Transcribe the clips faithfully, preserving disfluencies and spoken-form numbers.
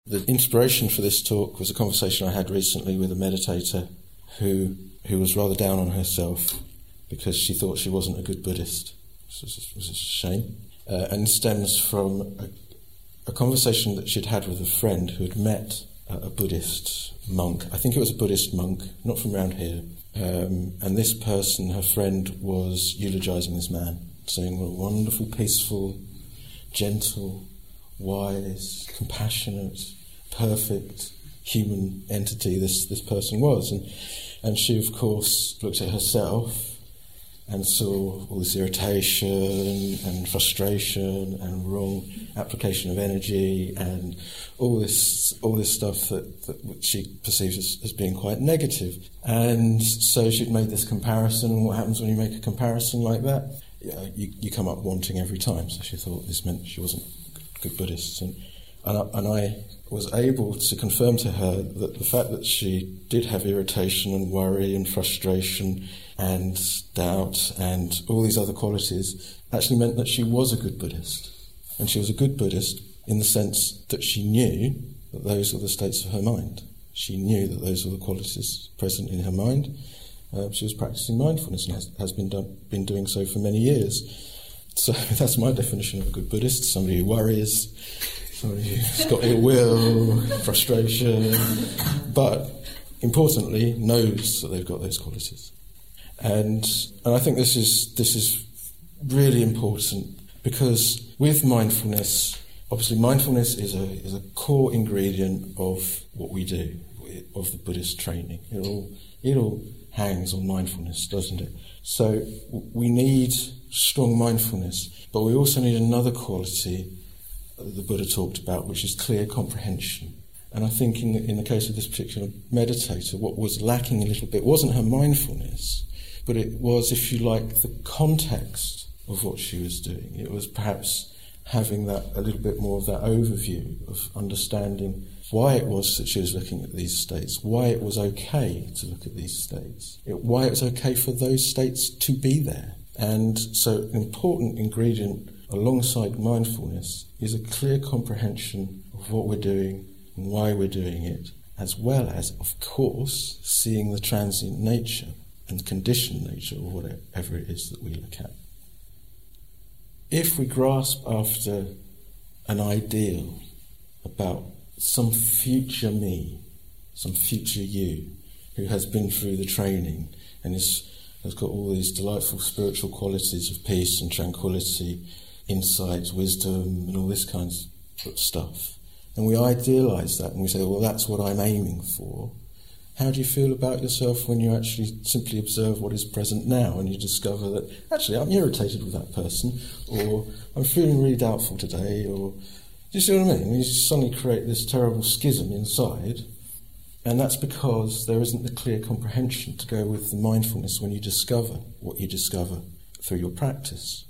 The inspiration for this talk was a conversation I had recently with a meditator who who was rather down on herself because she thought she wasn't a good Buddhist. This was, was a shame. Uh, and stems from a, a conversation that she'd had with a friend who had met a, a Buddhist monk. I think it was a Buddhist monk, not from around here. Um, and this person, her friend, was eulogising this man, saying what a wonderful, peaceful, gentle, wise, compassionate, perfect human entity this, this person was. And, and she, of course, looked at herself and saw all this irritation and frustration and wrong application of energy and all this all this stuff that, that she perceives as, as being quite negative. And so she'd made this comparison. What happens when you make a comparison like that? Yeah, you, you come up wanting every time. So she thought this meant she wasn't a good Buddhist. And, and, I, and I was able to confirm to her that the fact that she did have irritation and worry and frustration and doubt and all these other qualities actually meant that she was a good Buddhist. And she was a good Buddhist in the sense that she knew that those were the states of her mind. She knew that those were the qualities present in her mind. Uh, she was practicing mindfulness and has, has been, done, been doing so for many years. So that's my definition of a good Buddhist, somebody who worries, somebody who's got ill will, frustration, but importantly knows that they've got those qualities. And and I think this is this is really important because with mindfulness, obviously mindfulness is a is a core ingredient of what we do, of the Buddhist training. It all it all hangs on mindfulness, doesn't it? So we need strong mindfulness, but we also need another quality that the Buddha talked about, which is clear comprehension. And I think in the, in the case of this particular meditator, what was lacking a little bit wasn't her mindfulness, but it was, if you like, the context of what she was doing. It was perhaps having that a little bit more of that overview of understanding why it was that she was looking at these states, why it was okay to look at these states, it, why it was okay for those states to be there. And so an important ingredient alongside mindfulness is a clear comprehension of what we're doing and why we're doing it, as well as, of course, seeing the transient nature and conditioned nature of whatever it is that we look at. If we grasp after an ideal about some future me, some future you, who has been through the training and is, has got all these delightful spiritual qualities of peace and tranquility, insight, wisdom, and all this kind of stuff, and we idealise that and we say, well, that's what I'm aiming for. How do you feel about yourself when you actually simply observe what is present now and you discover that, actually, I'm irritated with that person, or I'm feeling really doubtful today, or... Do you see what I mean? You suddenly create this terrible schism inside, and that's because there isn't the clear comprehension to go with the mindfulness when you discover what you discover through your practice.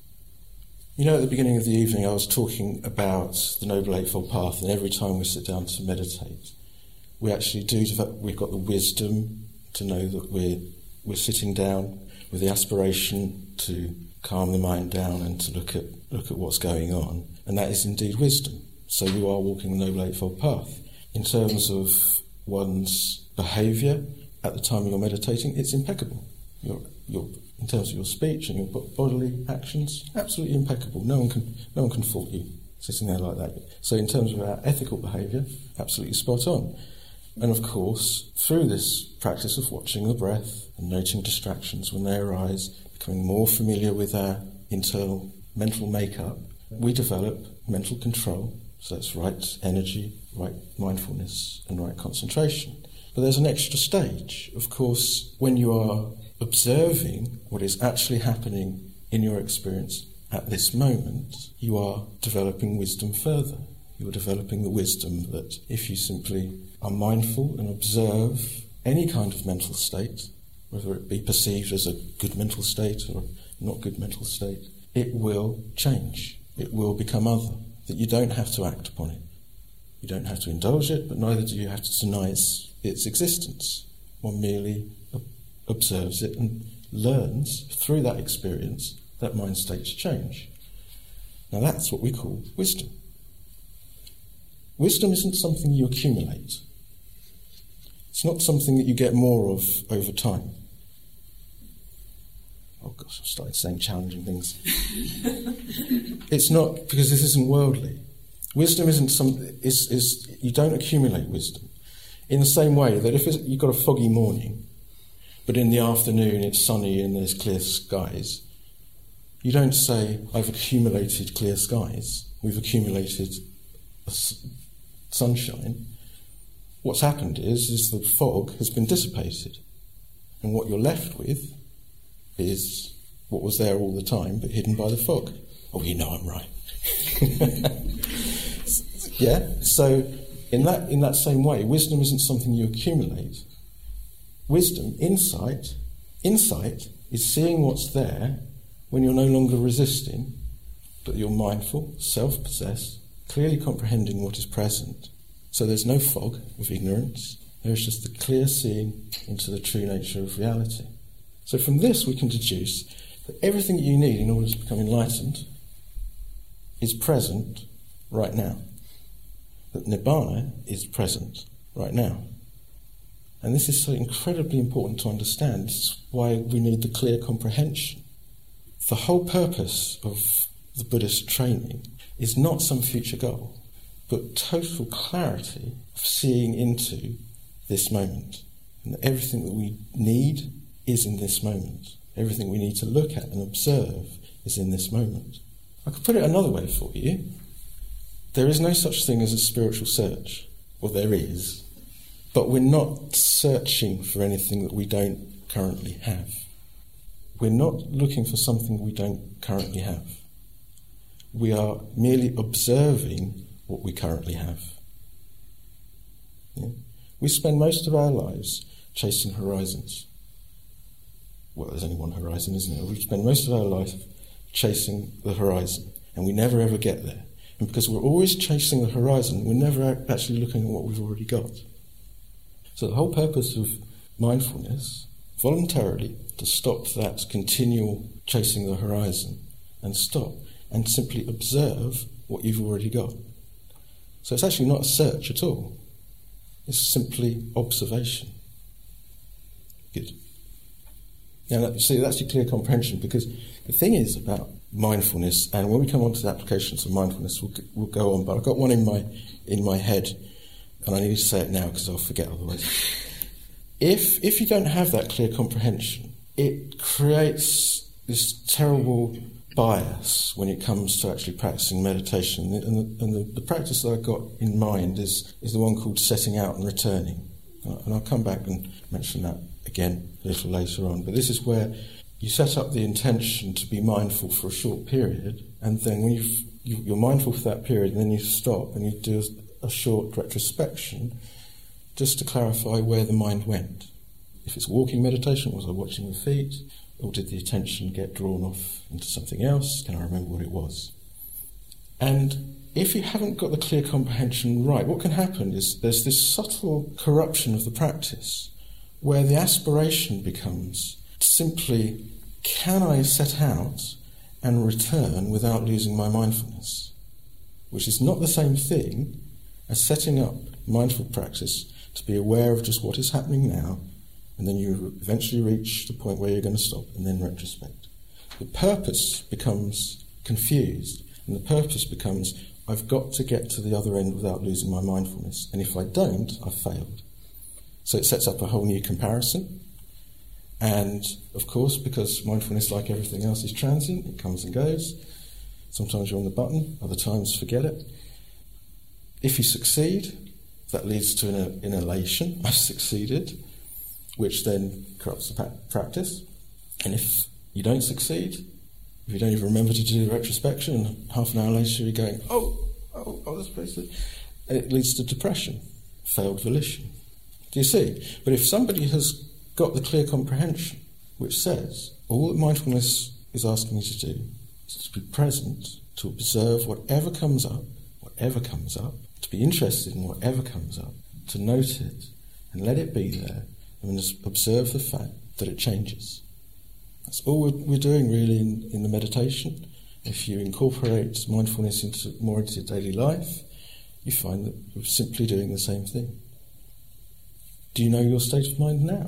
You know, at the beginning of the evening I was talking about the Noble Eightfold Path, and every time we sit down to meditate, we actually do develop, we've got the wisdom to know that we're, we're sitting down with the aspiration to calm the mind down and to look at look at what's going on, and that is indeed wisdom. So you are walking the Noble Eightfold Path. In terms of one's behaviour at the time you're meditating, it's impeccable. You're, you're, in terms of your speech and your bodily actions, absolutely impeccable. No one can no one can fault you sitting there like that. So in terms of our ethical behaviour, absolutely spot on. And of course, through this practice of watching the breath and noting distractions when they arise, becoming more familiar with our internal mental makeup, we develop mental control. So that's right energy, right mindfulness, and right concentration. But there's an extra stage. Of course, when you are observing what is actually happening in your experience at this moment, you are developing wisdom further. You are developing the wisdom that if you simply are mindful and observe any kind of mental state, whether it be perceived as a good mental state or a not good mental state, it will change. It will become other. That you don't have to act upon it. You don't have to indulge it, but neither do you have to deny its, its existence. One merely ob- observes it and learns through that experience that mind states change. Now that's what we call wisdom. wisdom isn't something you accumulate. It's not something that you get more of over time. Oh gosh, I've started saying challenging things. It's not, because this isn't worldly. Wisdom isn't some, is, is, you don't accumulate wisdom. In the same way that if it's, you've got a foggy morning, but in the afternoon it's sunny and there's clear skies, you don't say, I've accumulated clear skies, we've accumulated sunshine. What's happened is, is the fog has been dissipated. And what you're left with is what was there all the time, but hidden by the fog. Oh, you know I'm right. Yeah, so in that in that same way, wisdom isn't something you accumulate. Wisdom, insight, insight is seeing what's there when you're no longer resisting, but you're mindful, self-possessed, clearly comprehending what is present. So there's no fog of ignorance. There is just the clear seeing into the true nature of reality. So from this we can deduce that everything that you need in order to become enlightened is present right now. That Nibbana is present right now. And this is so incredibly important to understand. This is why we need the clear comprehension. The whole purpose of the Buddhist training is not some future goal, but total clarity of seeing into this moment. And that everything that we need is in this moment. Everything we need to look at and observe is in this moment. I could put it another way for you. There is no such thing as a spiritual search. Well, there is. But we're not searching for anything that we don't currently have. We're not looking for something we don't currently have. We are merely observing what we currently have. Yeah? We spend most of our lives chasing horizons. Well, there's only one horizon, isn't there? We spend most of our life chasing the horizon, and we never ever get there. And because we're always chasing the horizon, we're never actually looking at what we've already got. So the whole purpose of mindfulness, voluntarily, to stop that continual chasing the horizon and stop and simply observe what you've already got. So it's actually not a search at all. It's simply observation. Good. Now, see, that's your clear comprehension, because the thing is about mindfulness, and when we come on to the applications of mindfulness, we'll, we'll go on, but I've got one in my in my head, and I need to say it now because I'll forget otherwise. If if you don't have that clear comprehension, it creates this terrible bias when it comes to actually practicing meditation. And the, and the, the practice that I've got in mind is, is the one called setting out and returning. And I'll come back and mention that again a little later on. But this is where you set up the intention to be mindful for a short period, and then when you've, you, you're mindful for that period, and then you stop and you do a, a short retrospection just to clarify where the mind went. If it's walking meditation, was I watching the feet? Or did the attention get drawn off into something else? Can I remember what it was? And if you haven't got the clear comprehension right, what can happen is there's this subtle corruption of the practice where the aspiration becomes simply, can I set out and return without losing my mindfulness? Which is not the same thing as setting up mindful practice to be aware of just what is happening now, and then you eventually reach the point where you're going to stop and then retrospect. The purpose becomes confused, and the purpose becomes, I've got to get to the other end without losing my mindfulness, and if I don't, I've failed. So it sets up a whole new comparison, and of course, because mindfulness, like everything else, is transient, it comes and goes. Sometimes you're on the button, other times forget it. If you succeed, that leads to an, an elation, I've succeeded, which then corrupts the pa- practice. And if you don't succeed, if you don't even remember to do the retrospection, and half an hour later you're going, oh, oh, oh, that's supposed to... It leads to depression, failed volition. Do you see? But if somebody has got the clear comprehension, which says, all that mindfulness is asking me to do is to be present, to observe whatever comes up, whatever comes up, to be interested in whatever comes up, to note it, and let it be there, and just observe the fact that it changes. That's all we're, we're doing really in, in the meditation. If you incorporate mindfulness into more into your daily life, you find that you're simply doing the same thing. Do you know your state of mind now?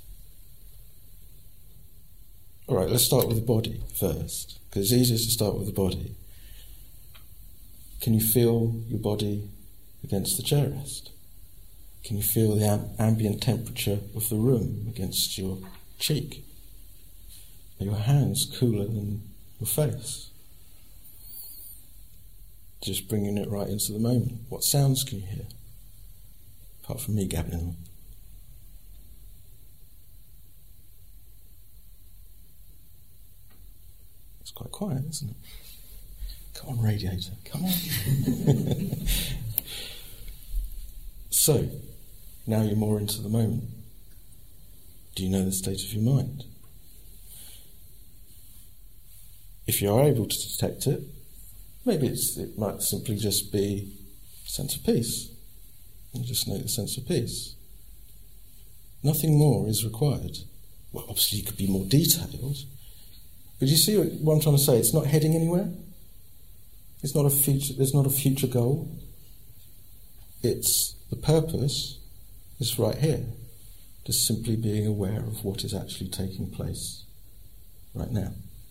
All right, let's start with the body first, because it's easier to start with the body. Can you feel your body against the chair rest? Can you feel the am- ambient temperature of the room against your cheek? Are your hands cooler than your face? Just bringing it right into the moment. What sounds can you hear? Apart from me gabbling on. It's quite quiet, isn't it? Come on, radiator, come on. So, now you're more into the moment. Do you know the state of your mind? If you are able to detect it, maybe it's, it might simply just be a sense of peace. You just note the sense of peace. Nothing more is required. Well, obviously you could be more detailed, but you see what I'm trying to say? It's not heading anywhere. It's not a future. There's not a future goal. It's the purpose is right here, just simply being aware of what is actually taking place right now.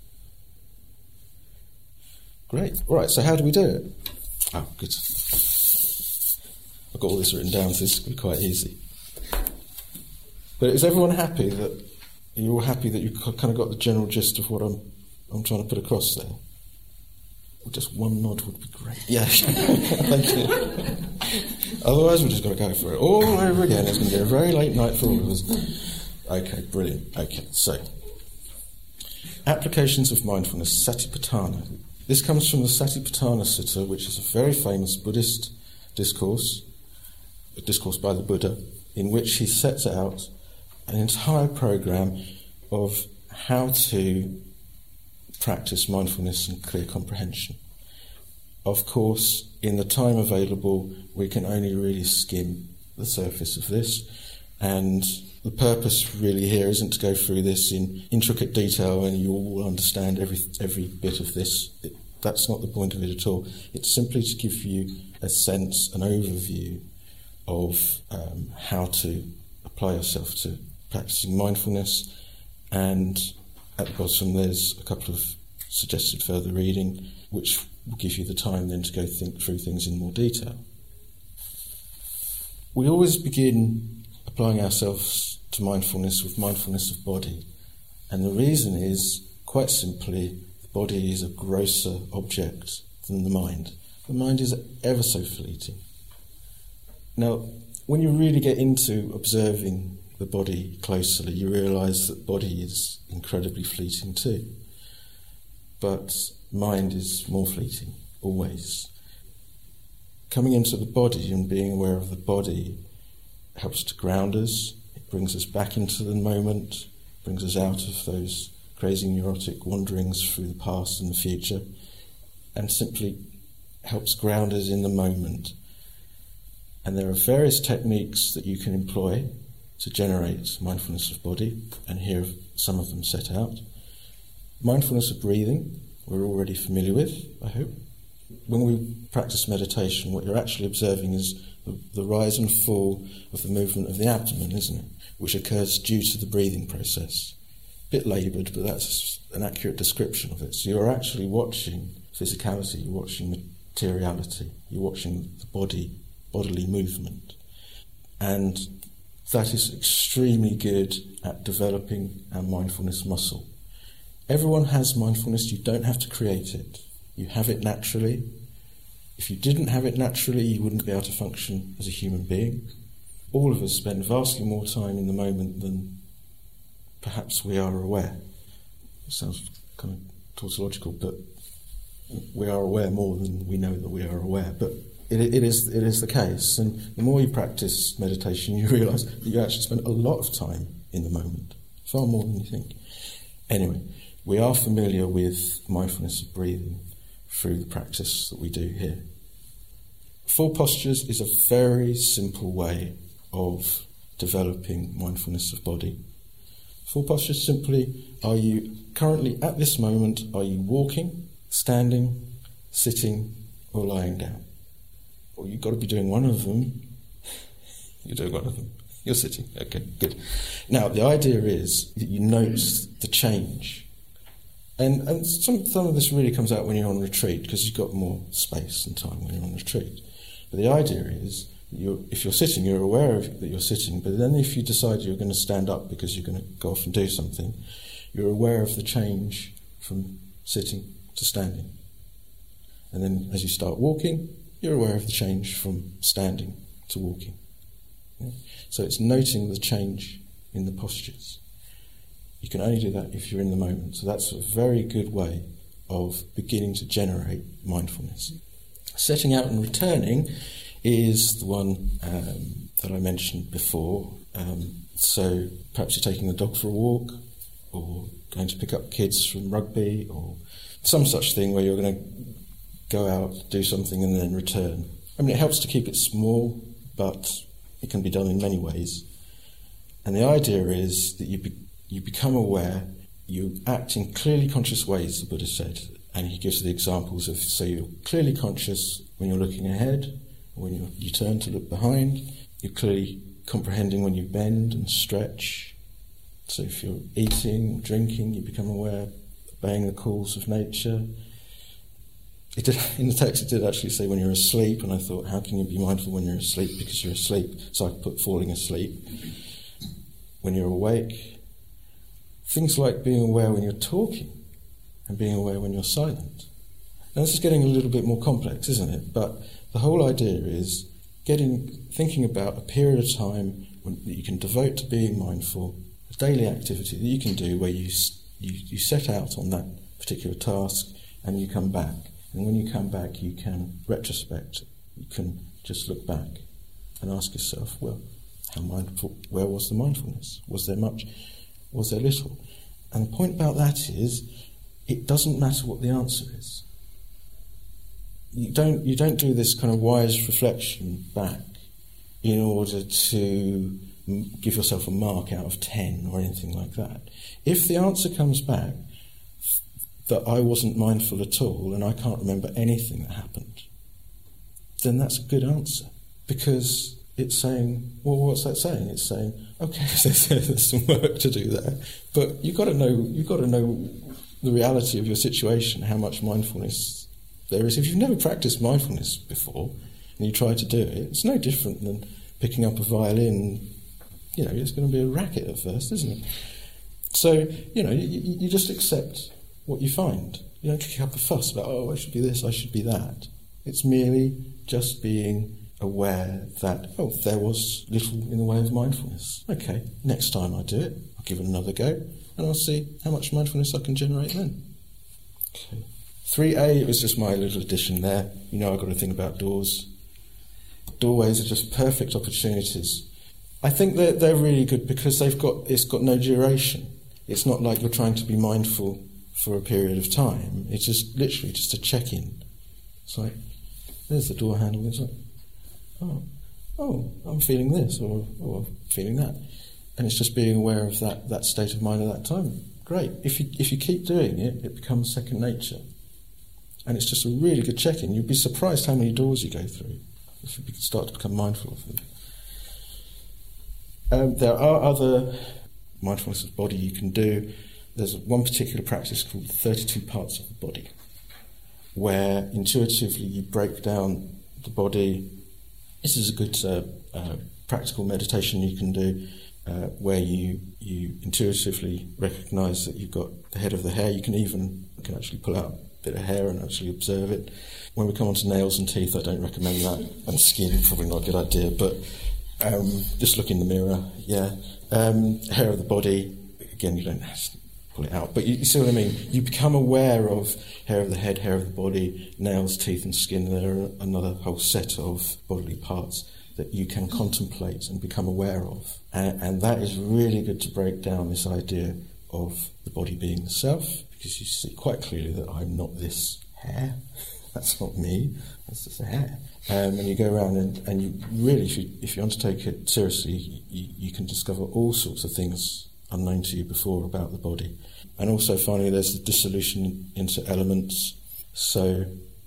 Great. All right, so how do we do it? Oh, good. I've got all this written down, so this will be quite easy. But is everyone happy that, are you all happy that you've kind of got the general gist of what I'm I'm trying to put across there? Well, just one nod would be great. Yeah, thank you. Otherwise, we're just going to go for it all over again. It's going to be a very late night for all of us. Okay, brilliant. Okay, so applications of mindfulness, Satipatthana. This comes from the Satipatthana Sutta, which is a very famous Buddhist discourse, a discourse by the Buddha, in which he sets out an entire program of how to practice mindfulness and clear comprehension. Of course, in the time available, we can only really skim the surface of this, and the purpose really here isn't to go through this in intricate detail and you all will understand every every bit of this. It, that's not the point of it at all. It's simply to give you a sense, an overview of um, how to apply yourself to practicing mindfulness, and at the bottom there's a couple of suggested further reading which will give you the time then to go think through things in more detail. We always begin applying ourselves to mindfulness with mindfulness of body, and the reason is, quite simply, the body is a grosser object than the mind. The mind is ever so fleeting. Now, when you really get into observing the body closely, you realise that body is incredibly fleeting too. But mind is more fleeting, always. Coming into the body and being aware of the body helps to ground us. It brings us back into the moment, brings us out of those crazy neurotic wanderings through the past and the future, and simply helps ground us in the moment. And there are various techniques that you can employ to generate mindfulness of body, and here are some of them set out. Mindfulness of breathing, we're already familiar with, I hope. When we practice meditation, what you're actually observing is the, the rise and fall of the movement of the abdomen, isn't it? Which occurs due to the breathing process. A bit laboured, but that's an accurate description of it. So you're actually watching physicality, you're watching materiality, you're watching the body, bodily movement. And that is extremely good at developing our mindfulness muscle. Everyone has mindfulness, you don't have to create it. You have it naturally. If you didn't have it naturally, you wouldn't be able to function as a human being. All of us spend vastly more time in the moment than perhaps we are aware. It sounds kind of tautological, but we are aware more than we know that we are aware. But it, it is it is the case. And the more you practice meditation, you realise that you actually spend a lot of time in the moment, far more than you think. Anyway, we are familiar with mindfulness of breathing through the practice that we do here. Four postures is a very simple way of developing mindfulness of body. Four postures simply, are you currently at this moment, are you walking, standing, sitting or lying down? Well, you've got to be doing one of them. You're doing one of them. You're sitting. Okay, good. Now, the idea is that you notice the change. And and some, some of this really comes out when you're on retreat, because you've got more space and time when you're on retreat. But the idea is, you're, if you're sitting, you're aware of that you're sitting, but then if you decide you're going to stand up because you're going to go off and do something, you're aware of the change from sitting to standing. And then as you start walking, you're aware of the change from standing to walking. Yeah? So it's noting the change in the postures. You can only do that if you're in the moment. So that's a very good way of beginning to generate mindfulness. Setting out and returning is the one um, that I mentioned before. Um, so perhaps you're taking the dog for a walk, or going to pick up kids from rugby, or some such thing where you're going to go out, do something and then return. I mean, it helps to keep it small, but it can be done in many ways. And the idea is that you be, you become aware, you act in clearly conscious ways, the Buddha said, and he gives the examples of, so you're clearly conscious when you're looking ahead, when you, you turn to look behind, you're clearly comprehending when you bend and stretch. So if you're eating, drinking, you become aware, obeying the calls of nature. It did, in the text it did actually say when you're asleep, and I thought, how can you be mindful when you're asleep? Because you're asleep, so I put falling asleep. When you're awake, things like being aware when you're talking and being aware when you're silent. Now this is getting a little bit more complex, isn't it? But the whole idea is getting thinking about a period of time when, that you can devote to being mindful, a daily activity that you can do where you, you, you set out on that particular task and you come back. And when you come back, you can retrospect. You can just look back and ask yourself, well, how mindful? Where was the mindfulness? Was there much? Was there little? And the point about that is, it doesn't matter what the answer is. You don't you don't do this kind of wise reflection back in order to give yourself a mark out of ten or anything like that. If the answer comes back that I wasn't mindful at all and I can't remember anything that happened, then that's a good answer, because it's saying, well, what's that saying? It's saying, okay, there's, there's some work to do there, but you've got to know you've got to know the reality of your situation, how much mindfulness there is. If you've never practiced mindfulness before and you try to do it, it's no different than picking up a violin. You know, it's going to be a racket at first, isn't it? So, you know, you, you just accept what you find. You don't kick up a fuss about, oh, I should be this, I should be that. It's merely just being aware that, oh, there was little in the way of mindfulness. Okay, next time I do it, I'll give it another go, and I'll see how much mindfulness I can generate then. Okay. three A, it was just my little addition there. You know, I've got to think about doors. Doorways are just perfect opportunities. I think they're, they're really good because they've got it's got no duration. It's not like you're trying to be mindful for a period of time. It's just literally just a check-in. It's like, there's the door handle. It's like, oh, oh, I'm feeling this, or oh, I'm feeling that. And it's just being aware of that, that state of mind at that time. Great. If you if you keep doing it, it becomes second nature. And it's just a really good check-in. You'd be surprised how many doors you go through if you start to become mindful of them. Um, there are other mindfulness of body you can do. There's one particular practice called thirty-two parts of the body, where intuitively you break down the body. This is a good uh, uh, practical meditation you can do, uh, where you you intuitively recognise that you've got the head of the hair. You can even you can actually pull out a bit of hair and actually observe it. When we come on to nails and teeth, I don't recommend that, and skin, probably not a good idea, but um, just look in the mirror, yeah. Um, hair of the body, again, you don't have to pull it out, but you, you see what I mean? You become aware of hair of the head, hair of the body, nails, teeth and skin. There are another whole set of bodily parts that you can contemplate and become aware of. And, and that is really good to break down this idea of the body being the self, because you see quite clearly that I'm not this hair. That's not me, that's just a hair. Um, and you go around and, and you really, if you, if you undertake it seriously, you, you can discover all sorts of things unknown to you before about the body. And also finally there's the dissolution into elements. So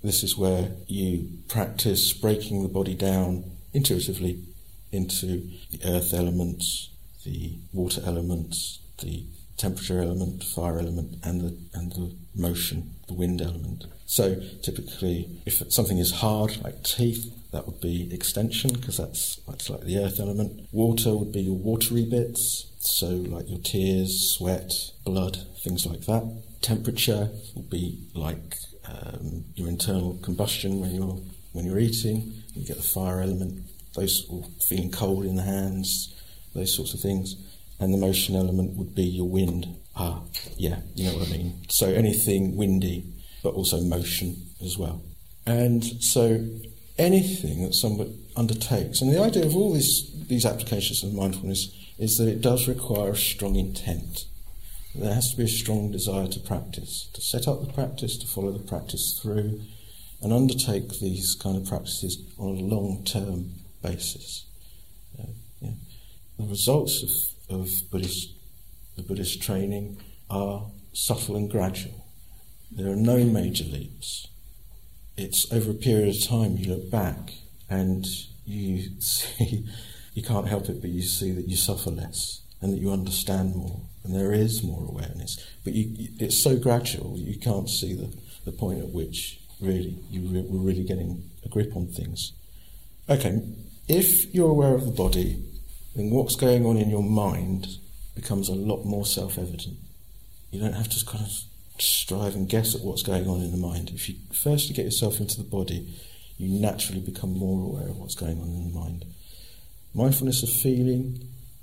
this is where you practice breaking the body down intuitively into the earth elements, the water elements, the temperature element, fire element, and the and the motion, the wind element. So typically, if something is hard, like teeth, that would be extension, because that's, that's like the earth element. Water would be your watery bits, so like your tears, sweat, blood, things like that. Temperature would be like um, your internal combustion when you're when you're eating. You get the fire element, those, or feeling cold in the hands, those sorts of things. And the motion element would be your wind. Ah, yeah, you know what I mean. So anything windy, but also motion as well. And so anything that someone undertakes, and the idea of all these, these applications of mindfulness is that it does require a strong intent. There has to be a strong desire to practice, to set up the practice, to follow the practice through, and undertake these kind of practices on a long-term basis. Uh, yeah. The results of of Buddhist, the Buddhist training are subtle and gradual. There are no major leaps. It's over a period of time you look back and you see, you can't help it but you see that you suffer less and that you understand more and there is more awareness. But you, it's so gradual you can't see the, the point at which really you re- were really getting a grip on things. Okay, if you're aware of the body, then what's going on in your mind becomes a lot more self-evident. You don't have to kind of strive and guess at what's going on in the mind. If you firstly get yourself into the body, you naturally become more aware of what's going on in the mind. Mindfulness of feeling.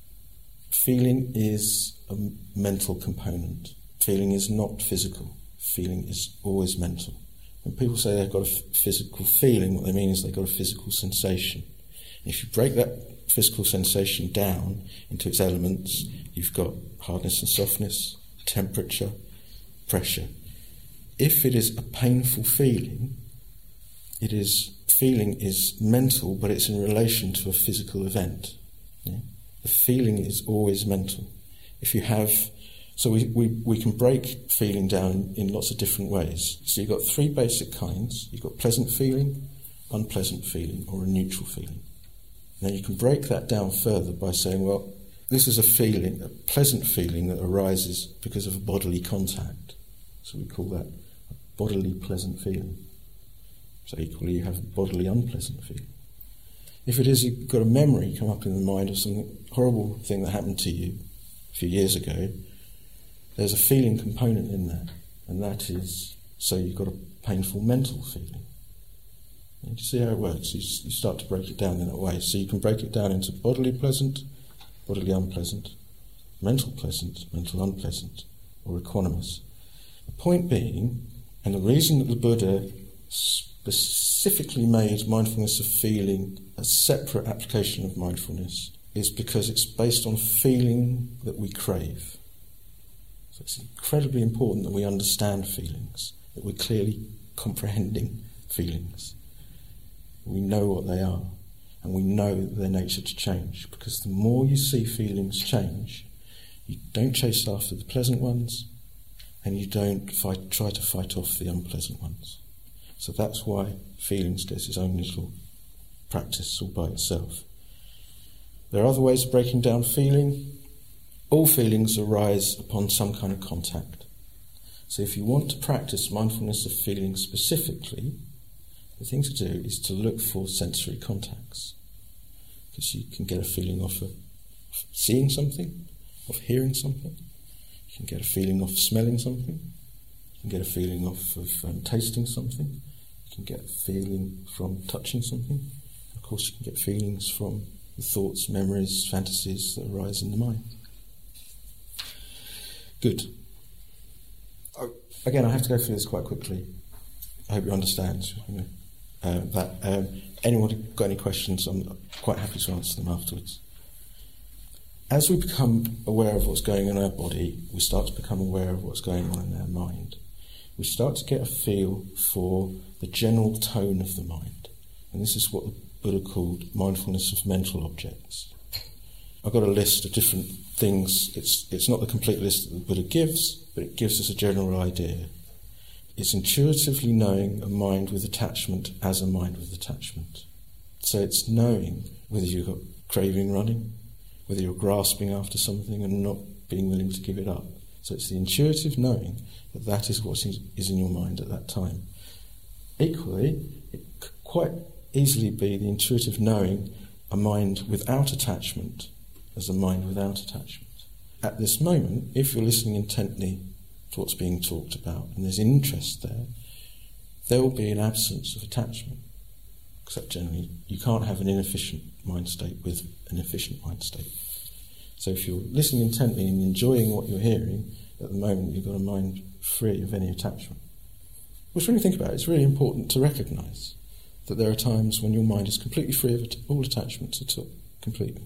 Feeling is a mental component. Feeling is not physical. Feeling is always mental. When people say they've got a f- physical feeling, what they mean is they've got a physical sensation. And if you break that physical sensation down into its elements, you've got hardness and softness, temperature, pressure. If it is a painful feeling, it is feeling is mental, but it's in relation to a physical event. Yeah? The feeling is always mental. If you have, so we, we, we can break feeling down in lots of different ways. So you've got three basic kinds. You've got pleasant feeling, unpleasant feeling, or a neutral feeling. Now you can break that down further by saying, well, this is a feeling, a pleasant feeling that arises because of a bodily contact. So we call that a bodily pleasant feeling. So equally you have a bodily unpleasant feeling. If it is you've got a memory come up in the mind of some horrible thing that happened to you a few years ago, there's a feeling component in that. And that is, so you've got a painful mental feeling. You see how it works? You, you start to break it down in that way. So you can break it down into bodily pleasant, bodily unpleasant, mental pleasant, mental unpleasant, or equanimous. The point being, and the reason that the Buddha specifically made mindfulness of feeling a separate application of mindfulness, is because it's based on feeling that we crave. So it's incredibly important that we understand feelings, that we're clearly comprehending feelings. We know what they are, and we know their nature to change, because the more you see feelings change, you don't chase after the pleasant ones, and you don't fight, try to fight off the unpleasant ones. So that's why feelings gets its own little practice all by itself. There are other ways of breaking down feeling. All feelings arise upon some kind of contact. So if you want to practice mindfulness of feeling specifically, the thing to do is to look for sensory contacts, because you can get a feeling of, a, of seeing something, of hearing something. You can get a feeling of smelling something. You can get a feeling of, of um, tasting something. You can get a feeling from touching something. Of course, you can get feelings from the thoughts, memories, fantasies that arise in the mind. Good. Oh, again, I have to go through this quite quickly. I hope you understand. You know. Uh, that um, anyone got any questions, I'm quite happy to answer them afterwards. As we become aware of what's going on in our body, we start to become aware of what's going on in our mind. We start to get a feel for the general tone of the mind. And this is what the Buddha called mindfulness of mental objects. I've got a list of different things. It's, it's not the complete list that the Buddha gives, but it gives us a general idea. It's intuitively knowing a mind with attachment as a mind with attachment. So it's knowing whether you've got craving running, whether you're grasping after something and not being willing to give it up. So it's the intuitive knowing that that is what is in your mind at that time. Equally, it could quite easily be the intuitive knowing a mind without attachment as a mind without attachment. At this moment, if you're listening intently to what's being talked about and there's interest there, there will be an absence of attachment. Except generally, you can't have an inefficient mind state with an efficient mind state. So if you're listening intently and enjoying what you're hearing, at the moment you've got a mind free of any attachment. Which, when you think about it, it's really important to recognise that there are times when your mind is completely free of all attachments at all, completely.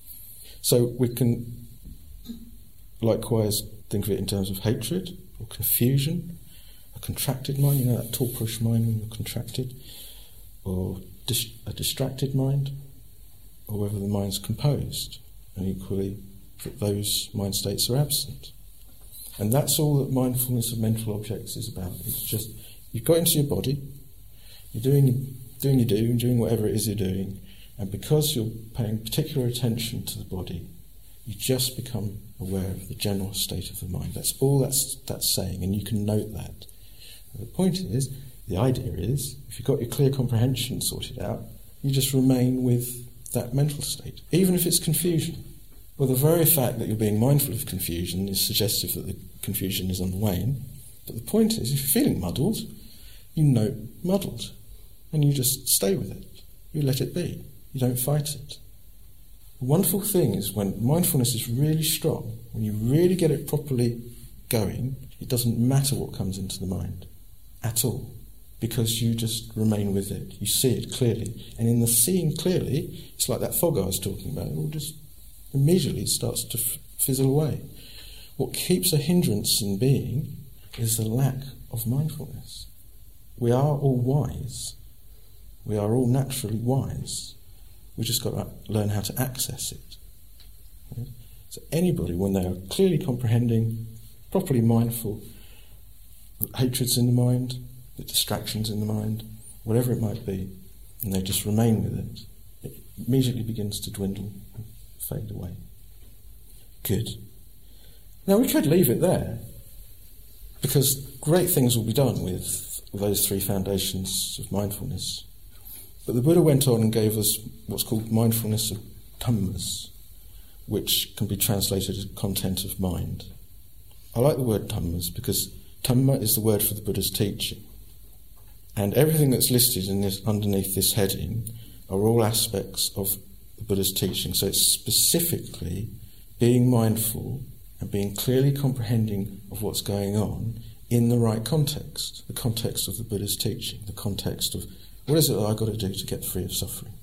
So we can likewise think of it in terms of hatred or confusion, a contracted mind, you know that torporish mind when you're contracted, or dis- a distracted mind, or whether the mind's composed, and equally that those mind states are absent. And that's all that mindfulness of mental objects is about. It's just, you've got into your body, you're doing, doing your do, doing whatever it is you're doing, and because you're paying particular attention to the body, you just become aware of the general state of the mind. That's all that's, that's saying, and you can note that. And the point is, the idea is, if you've got your clear comprehension sorted out, you just remain with that mental state, even if it's confusion. Well, the very fact that you're being mindful of confusion is suggestive that the confusion is on the wane. But the point is, if you're feeling muddled, you note muddled, and you just stay with it. You let it be. You don't fight it. The wonderful thing is when mindfulness is really strong, when you really get it properly going, it doesn't matter what comes into the mind at all, because you just remain with it. You see it clearly. And in the seeing clearly, it's like that fog I was talking about. It all just immediately starts to f- fizzle away. What keeps a hindrance in being is the lack of mindfulness. We are all wise. We are all naturally wise. We've just got to learn how to access it. Right? So anybody, when they are clearly comprehending, properly mindful, hatred's in the mind, the distractions in the mind, whatever it might be, and they just remain with it, it immediately begins to dwindle and fade away. Good. Now we could leave it there, because great things will be done with those three foundations of mindfulness. But the Buddha went on and gave us what's called mindfulness of dhammas, which can be translated as content of mind. I like the word dhammas because dhamma is the word for the Buddha's teaching. And everything that's listed in this, underneath this heading are all aspects of the Buddha's teaching. So it's specifically being mindful and being clearly comprehending of what's going on in the right context, the context of the Buddha's teaching, the context of what is it that I've got to do to get free of suffering.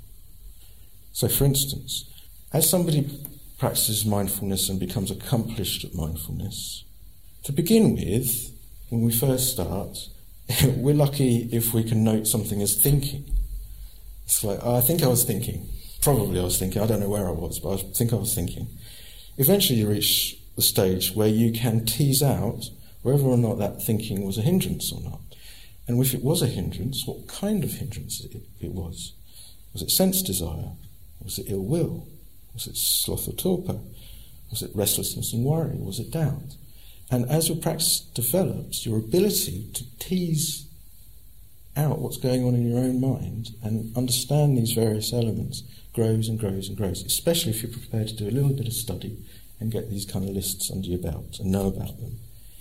So for instance, as somebody practices mindfulness and becomes accomplished at mindfulness, to begin with, when we first start, we're lucky if we can note something as thinking. It's like, oh, I think I was thinking. Probably I was thinking. I don't know where I was, but I think I was thinking. Eventually you reach the stage where you can tease out whether or not that thinking was a hindrance or not. And if it was a hindrance, what kind of hindrance it, it was. Was it sense desire? Was it ill will? Was it sloth or torpor? Was it restlessness and worry? Was it doubt? And as your practice develops, your ability to tease out what's going on in your own mind and understand these various elements grows and grows and grows, especially if you're prepared to do a little bit of study and get these kind of lists under your belt and know about them.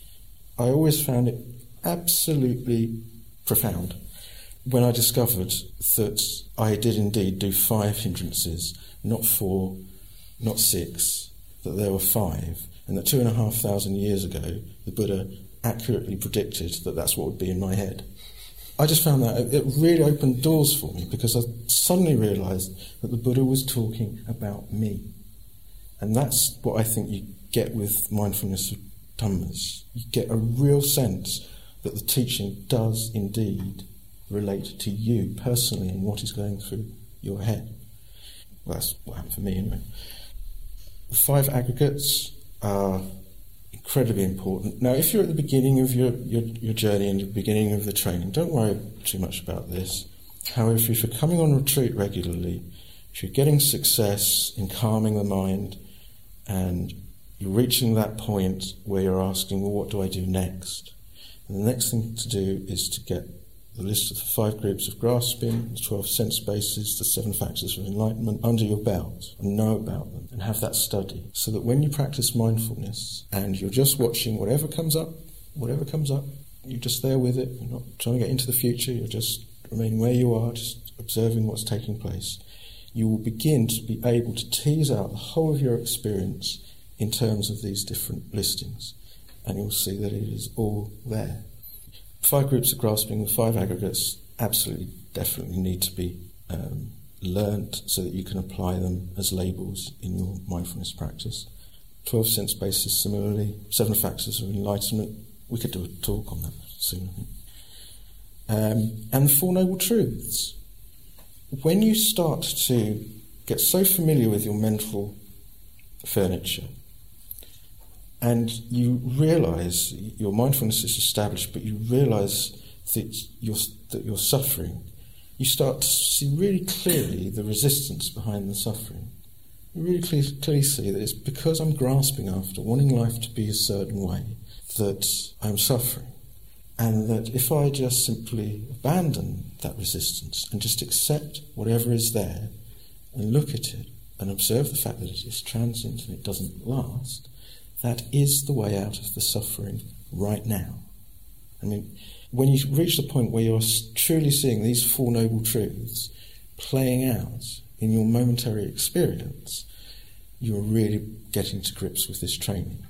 I always found it absolutely profound when I discovered that I did indeed do five hindrances, not four, not six, that there were five, and that two and a half thousand years ago the Buddha accurately predicted that that's what would be in my head. I just found that it really opened doors for me, because I suddenly realised that the Buddha was talking about me. And that's what I think you get with mindfulness of dhammas. You get a real sense that the teaching does indeed relate to you personally and what is going through your head. Well, that's what happened for me anyway. The five aggregates are incredibly important. Now, if you're at the beginning of your, your, your journey and the beginning of the training, don't worry too much about this. However, if you're coming on retreat regularly, if you're getting success in calming the mind and you're reaching that point where you're asking, well, what do I do next? And the next thing to do is to get the list of the five groups of grasping, the twelve sense bases, the seven factors of enlightenment under your belt and know about them and have that study, so that when you practice mindfulness and you're just watching whatever comes up, whatever comes up, you're just there with it, you're not trying to get into the future, you're just remaining where you are, just observing what's taking place, you will begin to be able to tease out the whole of your experience in terms of these different listings, and you'll see that it is all there. Five groups of grasping, the five aggregates, absolutely, definitely need to be um, learnt so that you can apply them as labels in your mindfulness practice. Twelve sense bases, similarly. Seven factors of enlightenment. We could do a talk on that soon, I think. Um, and the Four Noble Truths. When you start to get so familiar with your mental furniture, and you realise your mindfulness is established, but you realise that you're, that you're suffering, you start to see really clearly the resistance behind the suffering. You really clear, clearly see that it's because I'm grasping after, wanting life to be a certain way, that I'm suffering. And that if I just simply abandon that resistance and just accept whatever is there and look at it and observe the fact that it is transient and it doesn't last, that is the way out of the suffering right now. I mean, when you reach the point where you're truly seeing these Four Noble Truths playing out in your momentary experience, you're really getting to grips with this training.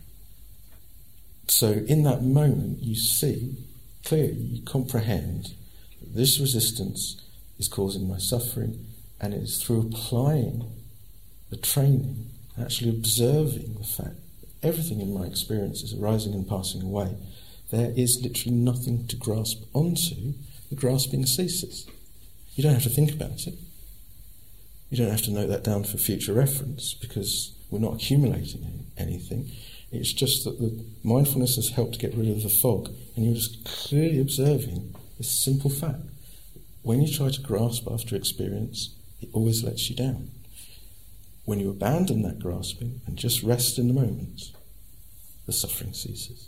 So in that moment, you see clearly, you comprehend that this resistance is causing my suffering, and it is through applying the training, actually observing the fact that everything in my experience is arising and passing away. There is literally nothing to grasp onto. The grasping ceases. You don't have to think about it. You don't have to note that down for future reference, because we're not accumulating anything. It's just that the mindfulness has helped get rid of the fog, and you're just clearly observing this simple fact. When you try to grasp after experience, it always lets you down. When you abandon that grasping and just rest in the moment, the suffering ceases.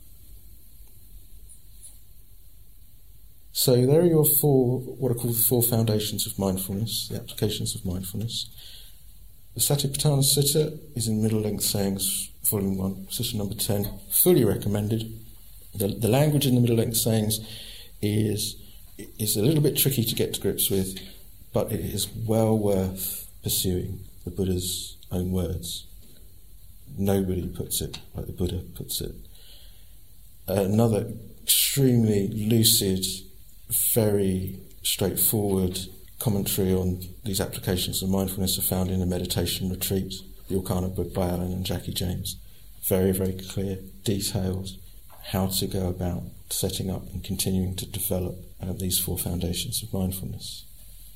So there are your four, what are called the four foundations of mindfulness, the applications of mindfulness. The Satipatthana Sutta is in Middle Length Sayings, Volume one, Sutta number ten, fully recommended. The, the language in the Middle Length Sayings is, is a little bit tricky to get to grips with, but it is well worth pursuing, the Buddha's own words. Nobody puts it like the Buddha puts it. Another extremely lucid, very straightforward commentary on these applications of mindfulness are found in a meditation retreat, the Ilkana book by Alan and Jackie James. Very, very clear, detailed, how to go about setting up and continuing to develop uh, these four foundations of mindfulness.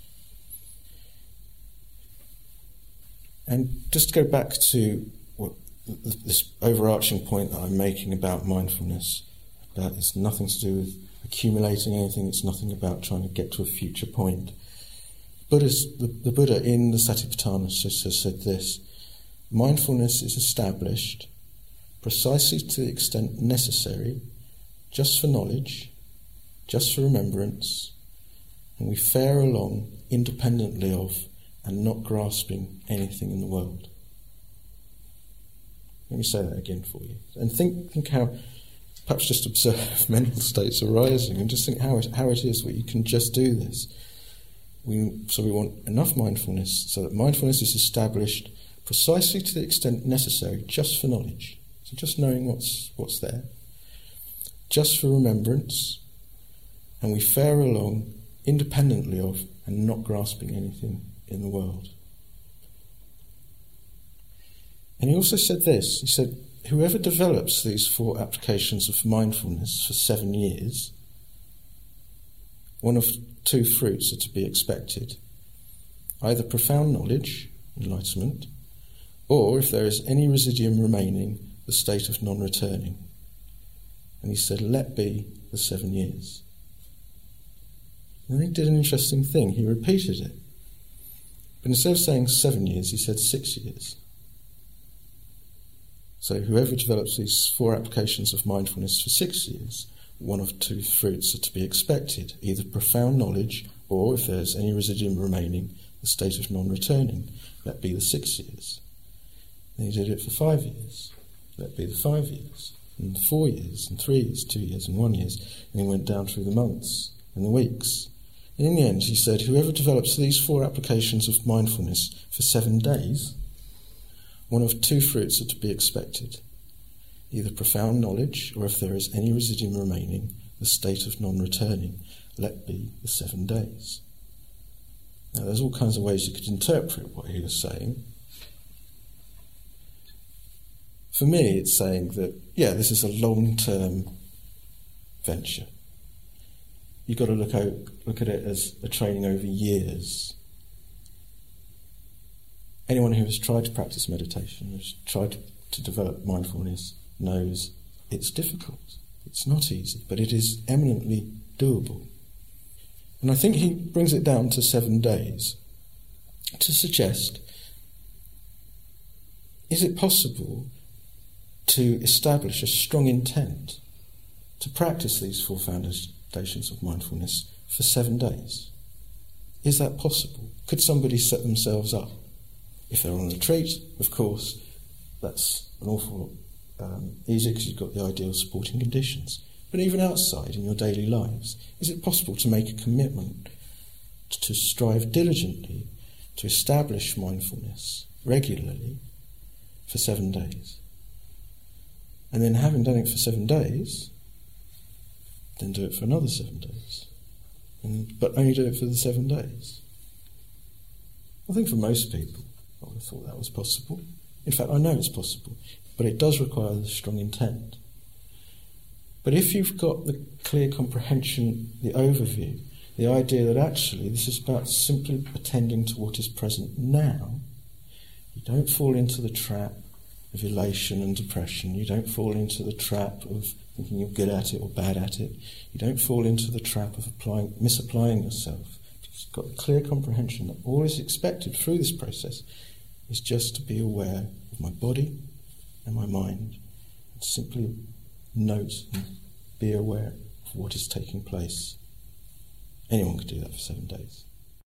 And just to go back to what, this overarching point that I'm making about mindfulness, that it's nothing to do with accumulating anything, it's nothing about trying to get to a future point. Buddha's, the, the Buddha in the Satipatthana Sutta said this: mindfulness is established precisely to the extent necessary, just for knowledge, just for remembrance, and we fare along independently of and not grasping anything in the world. Let me say that again for you. And think, think how, perhaps just observe mental states arising and just think how it, how it is that you can just do this. We, so we want enough mindfulness so that mindfulness is established precisely to the extent necessary, just for knowledge. So just knowing what's what's there. Just for remembrance, and we fare along independently of and not grasping anything in the world. And he also said this, he said, whoever develops these four applications of mindfulness for seven years, one of two fruits are to be expected: either profound knowledge, enlightenment, or, if there is any residuum remaining, the state of non-returning. And he said, let be the seven years. And he did an interesting thing. He repeated it. But instead of saying seven years, he said six years. So whoever develops these four applications of mindfulness for six years, one of two fruits are to be expected, either profound knowledge or, if there's any residuum remaining, the state of non-returning. Let be the six years. And he did it for five years. Let be the five years. And four years, and three years, two years, and one year. And he went down through the months and the weeks. And in the end, he said, whoever develops these four applications of mindfulness for seven days, one of two fruits are to be expected. Either profound knowledge, or if there is any residuum remaining, the state of non-returning. Let be the seven days. Now, there's all kinds of ways you could interpret what he was saying. For me, it's saying that, yeah, this is a long-term venture. You've got to look out, look at it as a training over years. Anyone who has tried to practice meditation, has tried to develop mindfulness, knows it's difficult. It's not easy, but it is eminently doable. And I think he brings it down to seven days to suggest, is it possible to establish a strong intent to practice these four foundations of mindfulness for seven days? Is that possible? Could somebody set themselves up? If they're on a retreat, of course, that's an awful lot um, easier because you've got the ideal supporting conditions. But even outside in your daily lives, is it possible to make a commitment to strive diligently to establish mindfulness regularly for seven days? And then, having done it for seven days, then do it for another seven days. And, but only do it for the seven days. I think for most people, I would have thought that was possible. In fact, I know it's possible, but it does require the strong intent. But if you've got the clear comprehension, the overview, the idea that actually this is about simply attending to what is present now, you don't fall into the trap of elation and depression. You don't fall into the trap of thinking you're good at it or bad at it. You don't fall into the trap of applying, misapplying yourself. You've got a clear comprehension that all is expected through this process is just to be aware of my body and my mind, and simply note and be aware of what is taking place. Anyone could do that for seven days.